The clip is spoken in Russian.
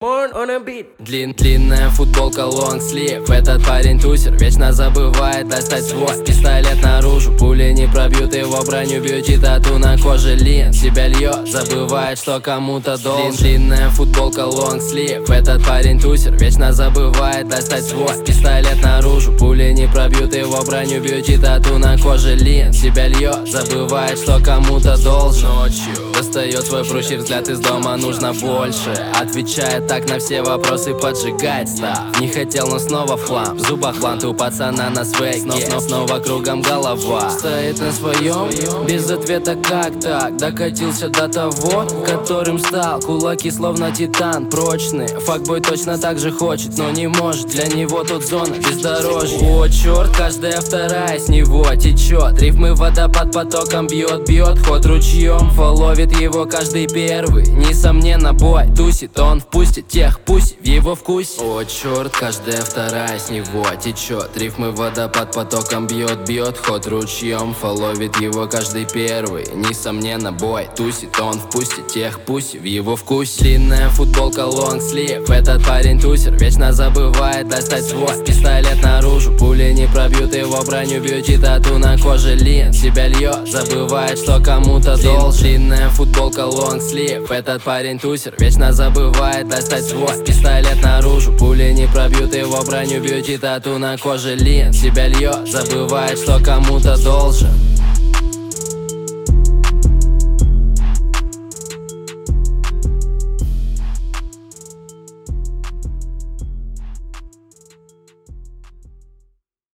Born on a beat. Длинная футболка, лонгслив. Этот парень тусер, вечно забывает достать свой пистолет наружу. Пули не пробьют его броню, бьюти, тату на коже, лин себя льет, забывает, что кому-то должен. Длинная футболка, лонгслив. Этот парень тусер, вечно забывает достать свой пистолет наружу. Пули не пробьют его броню, бьюти, тату на коже, лин себя льет, забывает, что кому-то должен. Ночью достает свой прущий взгляд из дома, нужно больше. Отвечает так на все вопросы, поджигает став. Не хотел, но снова в хлам. В зубах ланты у пацана на свеге. Снова кругом голова. Стоит на своем, без ответа как так. Докатился до того, которым стал. Кулаки словно титан, прочные. Факбой точно так же хочет, но не может. Для него тут зона бездорожья. О, черт, каждая вторая с него течет. Рифмы водопад потоком бьет, ход ручьем. Фоловит его каждый первый. Несомненно, бой тусит, он впустит тех, пусть в его вкусе. О, черт, каждая вторая с него течет. Рифмы водопад потоком бьет, ход ручьем. Фоловит его каждый первый. Несомненно, бой тусит, он впустит тех, пусть в его вкусе. Длинная футболка, лонгслив. Этот парень тусер, вечно забывает достать свой пистолет наружу. Пули не пробьют его броню, бьюти, тату на коже, лин себя льет, забывает, что кому-то должен. Длинная футболка, лонгслив. Этот парень тусер, вечно забывает достать свой пистолет наружу. Пули не пробьют его броню, бьюти, тату на коже, лин себя льет, забывает, что кому-то должен.